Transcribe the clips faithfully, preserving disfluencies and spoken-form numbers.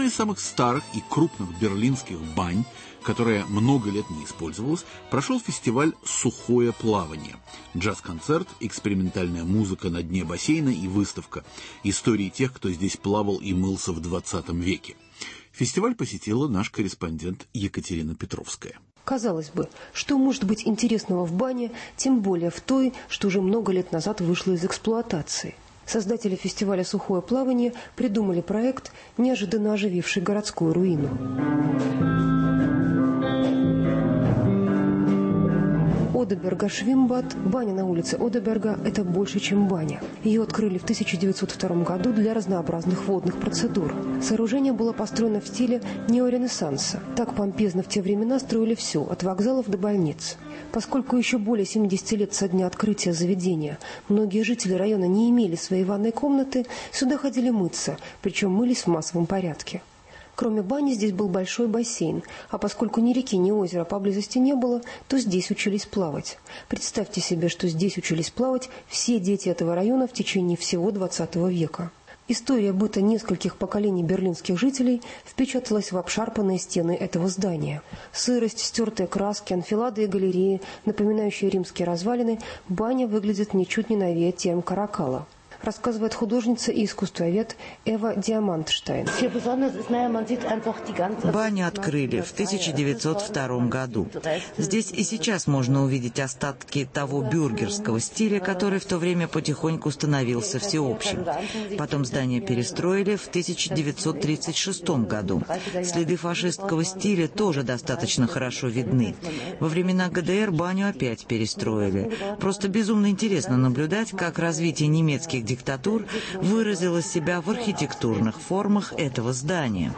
из самых старых и крупных берлинских бань, которая много лет не использовалась, прошел фестиваль «Сухое плавание». Джаз-концерт, экспериментальная музыка на дне бассейна и выставка. Истории тех, кто здесь плавал и мылся в двадцатом веке. Фестиваль посетила наш корреспондент Екатерина Петровская. Казалось бы, что может быть интересного в бане, тем более в той, что уже много лет назад вышла из эксплуатации. Создатели фестиваля «Сухое плавание» придумали проект, неожиданно ожививший городскую руину. Одеберга Швимбад, баня на улице Одеберга – это больше, чем баня. Ее открыли в тысяча девятьсот втором году для разнообразных водных процедур. Сооружение было построено в стиле неоренессанса. Так помпезно в те времена строили все, от вокзалов до больниц. Поскольку еще более семидесяти лет со дня открытия заведения многие жители района не имели своей ванной комнаты, сюда ходили мыться, причем мылись в массовом порядке. Кроме бани здесь был большой бассейн, а поскольку ни реки, ни озера поблизости не было, то здесь учились плавать. Представьте себе, что здесь учились плавать все дети этого района в течение всего двадцатого века. История быта нескольких поколений берлинских жителей впечаталась в обшарпанные стены этого здания. Сырость, стертые краски, анфилады и галереи, напоминающие римские развалины, баня выглядит ничуть не новее терм Каракала. Рассказывает художница и искусствовед Эва Диамантштейн. Баню открыли в тысяча девятьсот втором году. Здесь и сейчас можно увидеть остатки того бюргерского стиля, который в то время потихоньку становился всеобщим. Потом здание перестроили в тысяча девятьсот тридцать шестом году. Следы фашистского стиля тоже достаточно хорошо видны. Во времена ГДР баню опять перестроили. Просто безумно интересно наблюдать, как развитие немецких диктатур выразила себя в архитектурных формах этого здания.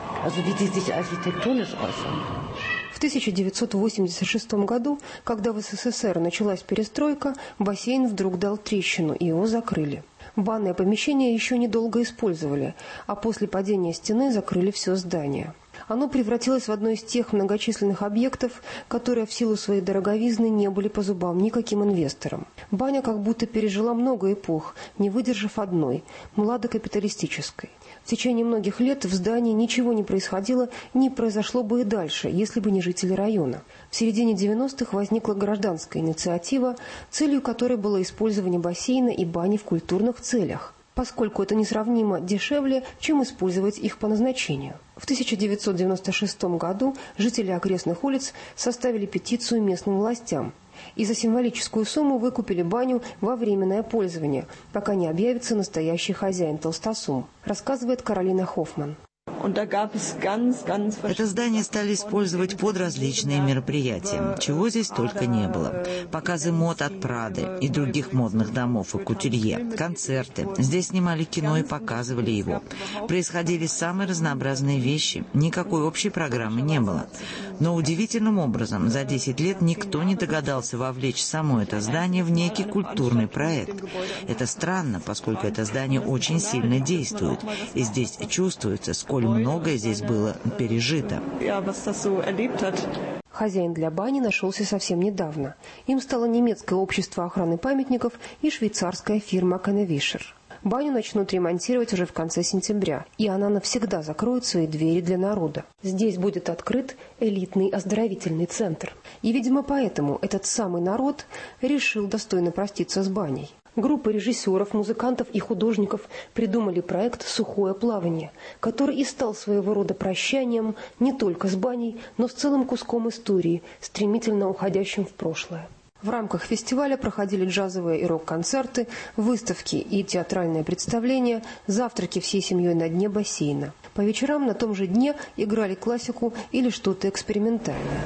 В тысяча девятьсот восемьдесят шестом году, когда в СССР началась перестройка, бассейн вдруг дал трещину, и его закрыли. Банное помещение еще недолго использовали, а после падения стены закрыли все здание. Оно превратилось в одно из тех многочисленных объектов, которые в силу своей дороговизны не были по зубам никаким инвесторам. Баня как будто пережила много эпох, не выдержав одной – младокапиталистической. В течение многих лет в здании ничего не происходило, не произошло бы и дальше, если бы не жители района. В середине девяностых возникла гражданская инициатива, целью которой было использование бассейна и бани в культурных целях, поскольку это несравнимо дешевле, чем использовать их по назначению. В тысяча девятьсот девяносто шестом году жители окрестных улиц составили петицию местным властям и за символическую сумму выкупили баню во временное пользование, пока не объявится настоящий хозяин Толстосум, рассказывает Каролина Хоффман. Это здание стали использовать под различные мероприятия, чего здесь только не было. Показы мод от Прады и других модных домов и кутюрье, концерты. Здесь снимали кино и показывали его. Происходили самые разнообразные вещи, никакой общей программы не было. Но удивительным образом за десять лет никто не догадался вовлечь само это здание в некий культурный проект. Это странно, поскольку это здание очень сильно действует, и здесь чувствуется, сколь многое здесь было пережито. Хозяин для бани нашелся совсем недавно. Им стало немецкое общество охраны памятников и швейцарская фирма Каневишер. Баню начнут ремонтировать уже в конце сентября, и она навсегда закроет свои двери для народа. Здесь будет открыт элитный оздоровительный центр. И, видимо, поэтому этот самый народ решил достойно проститься с баней. Группа режиссеров, музыкантов и художников придумали проект «Сухое плавание», который и стал своего рода прощанием не только с баней, но с целым куском истории, стремительно уходящим в прошлое. В рамках фестиваля проходили джазовые и рок-концерты, выставки и театральные представления, завтраки всей семьей на дне бассейна. По вечерам на том же дне играли классику или что-то экспериментальное.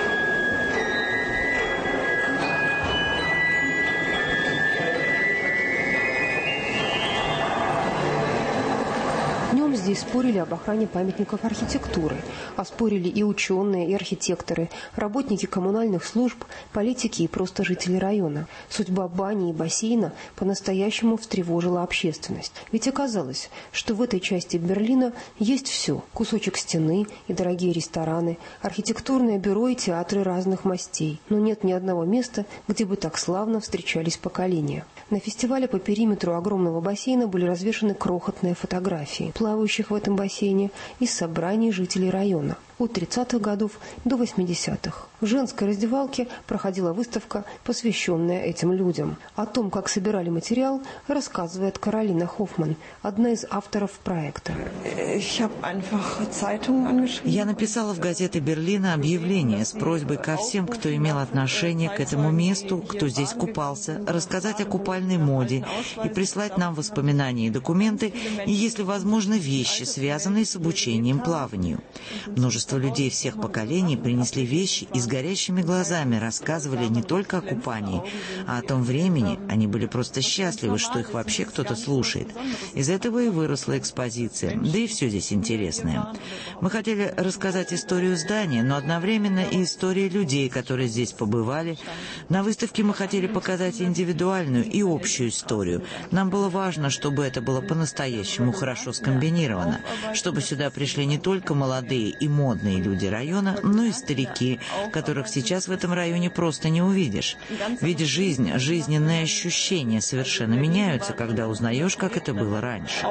Здесь спорили об охране памятников архитектуры, а спорили и ученые, и архитекторы, работники коммунальных служб, политики и просто жители района. Судьба бани и бассейна по-настоящему встревожила общественность. Ведь оказалось, что в этой части Берлина есть все – кусочек стены и дорогие рестораны, архитектурное бюро и театры разных мастей. Но нет ни одного места, где бы так славно встречались поколения. На фестивале по периметру огромного бассейна были развешаны крохотные фотографии плавающих в этом бассейне из собраний жителей района от тридцатых годов до восьмидесятых. В женской раздевалке проходила выставка, посвященная этим людям. О том, как собирали материал, рассказывает Каролина Хоффман, одна из авторов проекта. Я написала в газеты Берлина объявление с просьбой ко всем, кто имел отношение к этому месту, кто здесь купался, рассказать о купальной моде и прислать нам воспоминания и документы, и, если возможно, вещи, связанные с обучением плаванию. Множество людей всех поколений принесли вещи и с горящими глазами рассказывали не только о купании, а о том времени. Они были просто счастливы, что их вообще кто-то слушает. Из этого и выросла экспозиция, да и все здесь интересное. Мы хотели рассказать историю здания, но одновременно и истории людей, которые здесь побывали. На выставке мы хотели показать индивидуальную и общую историю. Нам было важно, чтобы это было по-настоящему хорошо скомбинировано, чтобы сюда пришли не только молодые и модные люди района, но и старики, которых сейчас в этом районе просто не увидишь. Ведь жизнь, жизненные ощущения совершенно меняются, когда узнаешь, как это было раньше.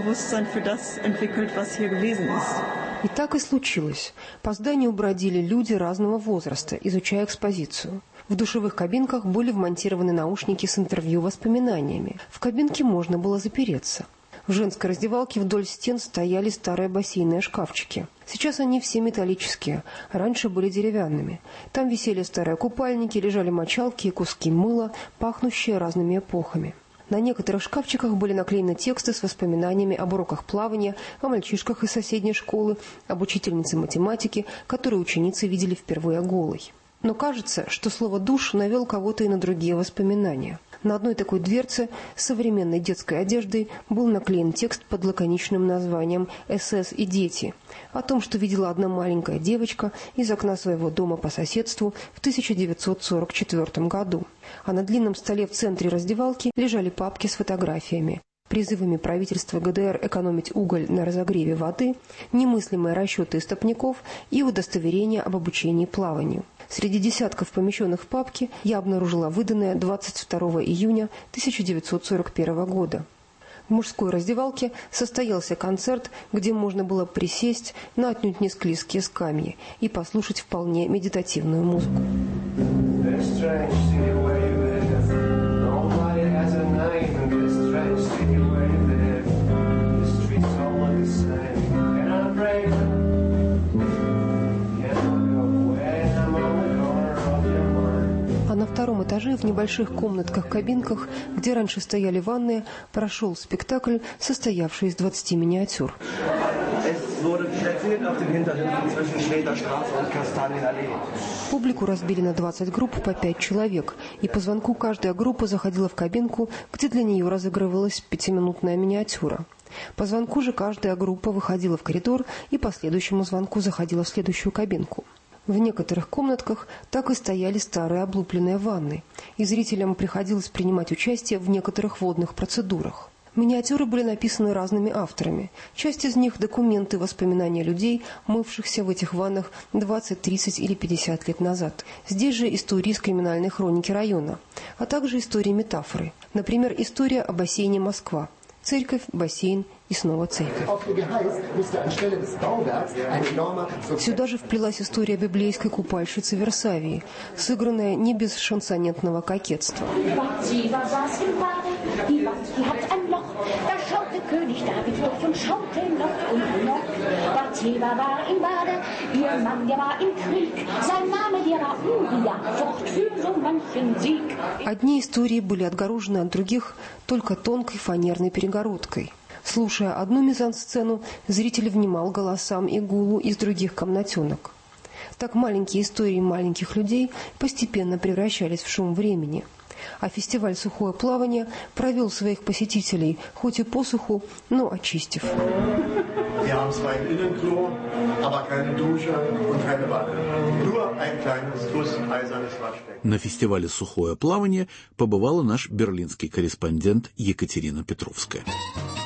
И так и случилось. По зданию бродили люди разного возраста, изучая экспозицию. В душевых кабинках были вмонтированы наушники с интервью-воспоминаниями. В кабинке можно было запереться. В женской раздевалке вдоль стен стояли старые бассейные шкафчики. Сейчас они все металлические, раньше были деревянными. Там висели старые купальники, лежали мочалки и куски мыла, пахнущие разными эпохами. На некоторых шкафчиках были наклеены тексты с воспоминаниями об уроках плавания, о мальчишках из соседней школы, об учительнице математики, которую ученицы видели впервые голой. Но кажется, что слово «душ» навел кого-то и на другие воспоминания. На одной такой дверце с современной детской одеждой был наклеен текст под лаконичным названием «эс эс и дети», о том, что видела одна маленькая девочка из окна своего дома по соседству в тысяча девятьсот сорок четвёртом году. А на длинном столе в центре раздевалки лежали папки с фотографиями, призывами правительства гэ дэ эр экономить уголь на разогреве воды, немыслимые расчеты истопников и удостоверения об обучении плаванию. Среди десятков помещенных в папке я обнаружила выданное двадцать второго июня тысяча девятьсот сорок первого года. В мужской раздевалке состоялся концерт, где можно было присесть на отнюдь не склизкие скамьи и послушать вполне медитативную музыку. На втором этаже в небольших комнатках-кабинках, где раньше стояли ванные, прошел спектакль, состоявший из двадцати миниатюр. Публику разбили на двадцать групп по пять человек, и по звонку каждая группа заходила в кабинку, где для нее разыгрывалась пятиминутная миниатюра. По звонку же каждая группа выходила в коридор и по следующему звонку заходила в следующую кабинку. В некоторых комнатках так и стояли старые облупленные ванны, и зрителям приходилось принимать участие в некоторых водных процедурах. Миниатюры были написаны разными авторами. Часть из них – документы, воспоминания людей, мывшихся в этих ваннах двадцать, тридцать или пятьдесят лет назад. Здесь же истории из криминальной хроники района, а также истории-метафоры. Например, история о бассейне «Москва». Церковь, бассейн и снова церковь. Сюда же вплелась история библейской купальщицы Версавии, сыгранная не без шансонетного кокетства. Одни истории были отгорожены от других только тонкой фанерной перегородкой. Слушая одну мизансцену, зритель внимал голосам и гулу из других комнатенок. Так маленькие истории маленьких людей постепенно превращались в шум времени. А фестиваль «Сухое плавание» провел своих посетителей, хоть и по суху, но очистив. На фестивале «Сухое плавание» побывала наш берлинский корреспондент Екатерина Петровская.